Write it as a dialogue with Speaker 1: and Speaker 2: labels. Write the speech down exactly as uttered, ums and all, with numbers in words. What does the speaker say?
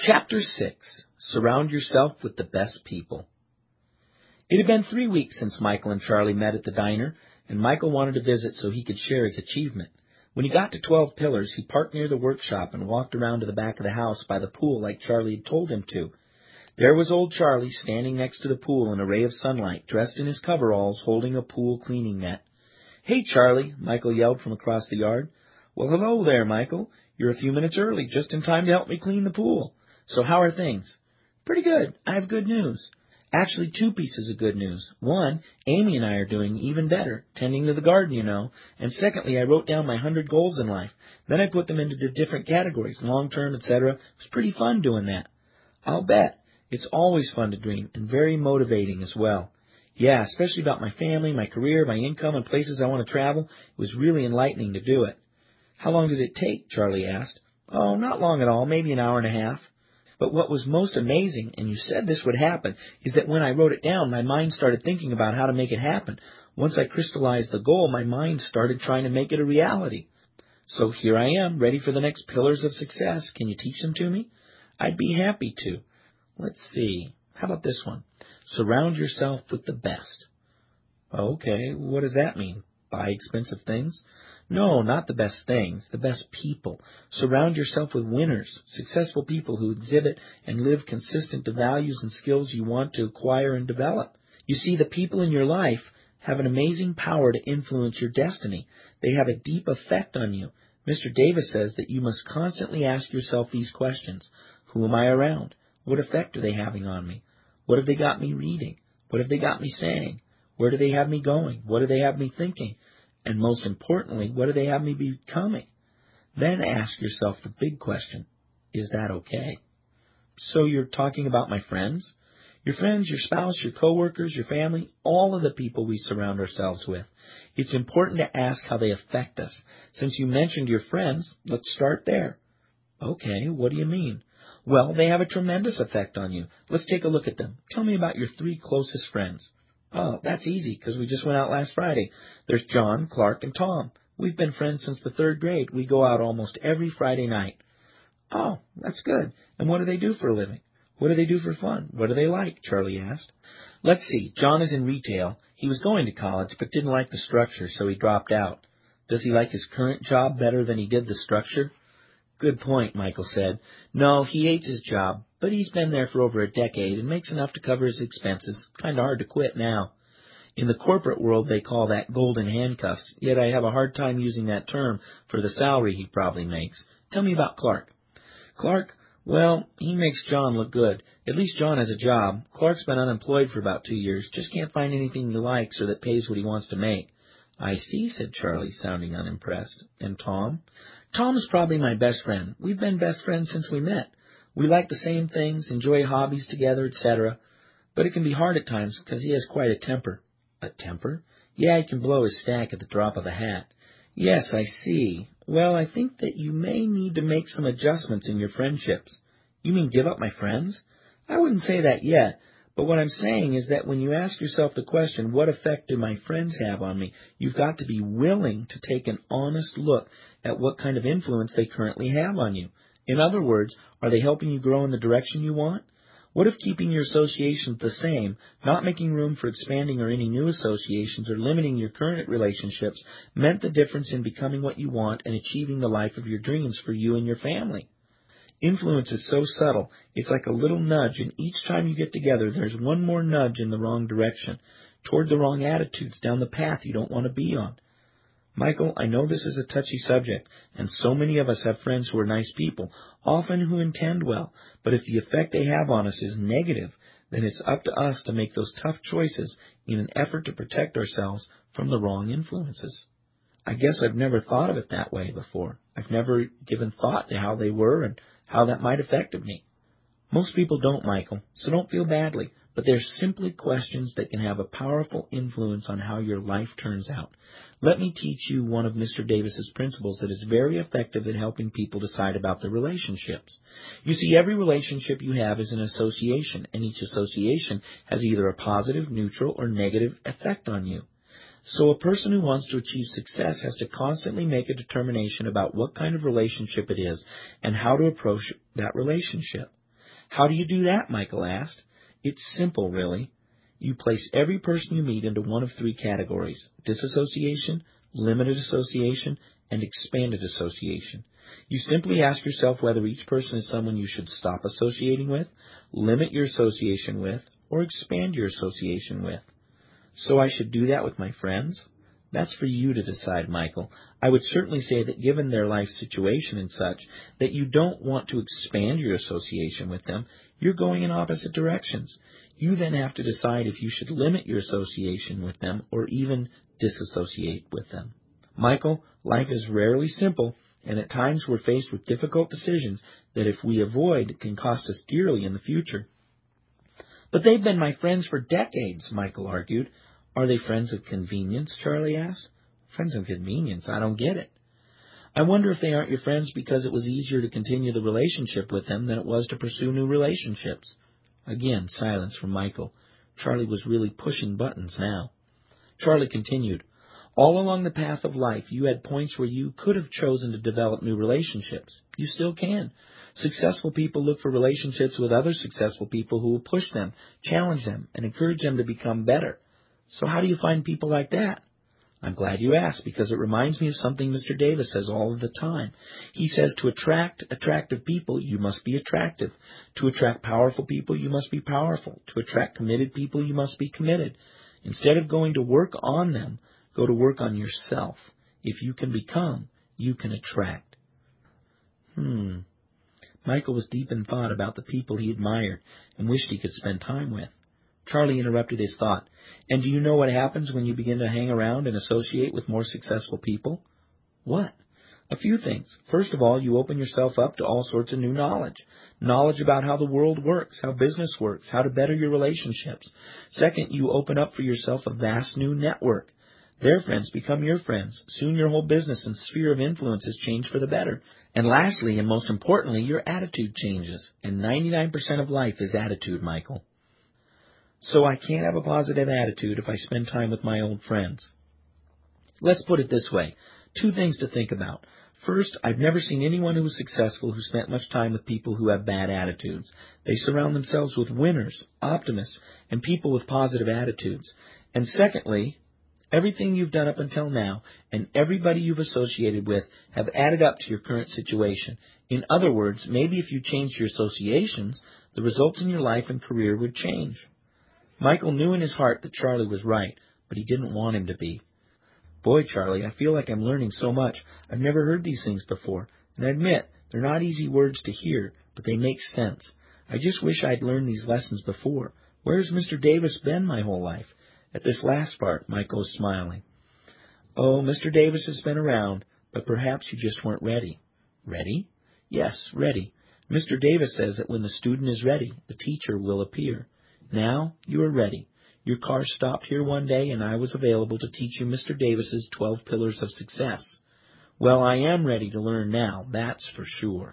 Speaker 1: Chapter six. Surround Yourself with the Best People. It had been three weeks since Michael and Charlie met at the diner, and Michael wanted to visit so he could share his achievement. When he got to Twelve Pillars, he parked near the workshop and walked around to the back of the house by the pool like Charlie had told him to. There was old Charlie standing next to the pool in a ray of sunlight, dressed in his coveralls, holding a pool cleaning net. "Hey, Charlie," Michael yelled from across the yard. "Well, hello there, Michael. You're a few minutes early, just in time to help me clean the pool. So how are things?" "Pretty good. I have good news." "Actually, two pieces of good news. One, Amy and I are doing even better, tending to the garden, you know. And secondly, I wrote down my hundred goals in life. Then I put them into the different categories, long-term, et cetera. It was pretty fun doing that." "I'll bet. It's always fun to dream, and very motivating as well." "Yeah, especially about my family, my career, my income, and places I want to travel. It was really enlightening to do it." "How long did it take?" Charlie asked. "Oh, not long at all, maybe an hour and a half. But what was most amazing, and you said this would happen, is that when I wrote it down, my mind started thinking about how to make it happen. Once I crystallized the goal, my mind started trying to make it a reality. So here I am, ready for the next pillars of success. Can you teach them to me?" "I'd be happy to. Let's see. How about this one? Surround yourself with the best." "Okay, what does that mean? Buy expensive things?" "No, not the best things, the best people. Surround yourself with winners, successful people who exhibit and live consistent to values and skills you want to acquire and develop. You see, the people in your life have an amazing power to influence your destiny. They have a deep effect on you. Mister Davis says that you must constantly ask yourself these questions. Who am I around? What effect are they having on me? What have they got me reading? What have they got me saying? Where do they have me going? What do they have me thinking? And most importantly, what do they have me becoming? Then ask yourself the big question, is that okay?" "So you're talking about my friends?" "Your friends, your spouse, your coworkers, your family, all of the people we surround ourselves with. It's important to ask how they affect us. Since you mentioned your friends, let's start there." "Okay, what do you mean?" "Well, they have a tremendous effect on you. Let's take a look at them. Tell me about your three closest friends." "Oh, that's easy, because we just went out last Friday. There's John, Clark, and Tom. We've been friends since the third grade. We go out almost every Friday night." "Oh, that's good. And what do they do for a living? What do they do for fun? What do they like?" Charlie asked. "Let's see. John is in retail. He was going to college, but didn't like the structure, so he dropped out." "Does he like his current job better than he did the structure?" "Good point," Michael said. "No, he hates his job, but he's been there for over a decade and makes enough to cover his expenses. Kind of hard to quit now. In the corporate world, they call that golden handcuffs, yet I have a hard time using that term for the salary he probably makes. Tell me about Clark." "Clark, well, he makes John look good. At least John has a job. Clark's been unemployed for about two years, just can't find anything he likes or that pays what he wants to make." "I see," said Charlie, sounding unimpressed. "And Tom?" "Tom's probably my best friend. We've been best friends since we met. We like the same things, enjoy hobbies together, et cetera. But it can be hard at times because he has quite a temper." "A temper?" "Yeah, he can blow his stack at the drop of a hat." "Yes, I see. Well, I think that you may need to make some adjustments in your friendships." "You mean give up my friends?" "I wouldn't say that yet. But what I'm saying is that when you ask yourself the question, what effect do my friends have on me, you've got to be willing to take an honest look at what kind of influence they currently have on you. In other words, are they helping you grow in the direction you want? What if keeping your associations the same, not making room for expanding or any new associations or limiting your current relationships, meant the difference in becoming what you want and achieving the life of your dreams for you and your family? Influence is so subtle, it's like a little nudge, and each time you get together, there's one more nudge in the wrong direction, toward the wrong attitudes, down the path you don't want to be on. Michael, I know this is a touchy subject, and so many of us have friends who are nice people, often who intend well, but if the effect they have on us is negative, then it's up to us to make those tough choices in an effort to protect ourselves from the wrong influences." "I guess I've never thought of it that way before. I've never given thought to how they were and how that might affect me." "Most people don't, Michael, so don't feel badly, but they're simply questions that can have a powerful influence on how your life turns out. Let me teach you one of Mister Davis's principles that is very effective at helping people decide about their relationships. You see, every relationship you have is an association, and each association has either a positive, neutral, or negative effect on you. So a person who wants to achieve success has to constantly make a determination about what kind of relationship it is and how to approach that relationship. How do you do that? Michael asked. It's simple, really. You place every person you meet into one of three categories: disassociation, limited association, and expanded association. You simply ask yourself whether each person is someone you should stop associating with, limit your association with, or expand your association with. So I should do that with my friends? That's for you to decide, Michael. I would certainly say that given their life situation and such, that you don't want to expand your association with them. You're going in opposite directions. You then have to decide if you should limit your association with them or even disassociate with them. Michael, life is rarely simple, and at times we're faced with difficult decisions that if we avoid can cost us dearly in the future. But they've been my friends for decades, Michael argued. Are they friends of convenience? Charlie asked. Friends of convenience? I don't get it. I wonder if they aren't your friends because it was easier to continue the relationship with them than it was to pursue new relationships. Again, silence from Michael. Charlie was really pushing buttons now. Charlie continued. All along the path of life, you had points where you could have chosen to develop new relationships. You still can. Successful people look for relationships with other successful people who will push them, challenge them, and encourage them to become better. So how do you find people like that? I'm glad you asked, because it reminds me of something Mister Davis says all of the time. He says to attract attractive people, you must be attractive. To attract powerful people, you must be powerful. To attract committed people, you must be committed. Instead of going to work on them, go to work on yourself. If you can become, you can attract. Hmm. Michael was deep in thought about the people he admired and wished he could spend time with. Charlie interrupted his thought. And do you know what happens when you begin to hang around and associate with more successful people? What? A few things. First of all, you open yourself up to all sorts of new knowledge. Knowledge about how the world works, how business works, how to better your relationships. Second, you open up for yourself a vast new network. Their friends become your friends. Soon your whole business and sphere of influence has changed for the better. And lastly, and most importantly, your attitude changes. And ninety-nine percent of life is attitude, Michael. So I can't have a positive attitude if I spend time with my old friends. Let's put it this way. Two things to think about. First, I've never seen anyone who was successful who spent much time with people who have bad attitudes. They surround themselves with winners, optimists, and people with positive attitudes. And secondly, everything you've done up until now and everybody you've associated with have added up to your current situation. In other words, maybe if you changed your associations, the results in your life and career would change. Michael knew in his heart that Charlie was right, but he didn't want him to be. Boy, Charlie, I feel like I'm learning so much. I've never heard these things before, and I admit they're not easy words to hear, but they make sense. I just wish I'd learned these lessons before. Where's Mister Davis been my whole life? At this last part, Michael was smiling. Oh, Mister Davis has been around, but perhaps you just weren't ready. Ready? Yes, ready. Mister Davis says that when the student is ready, the teacher will appear. Now you are ready. Your car stopped here one day, and I was available to teach you Mister Davis's twelve pillars of success. Well, I am ready to learn now, that's for sure.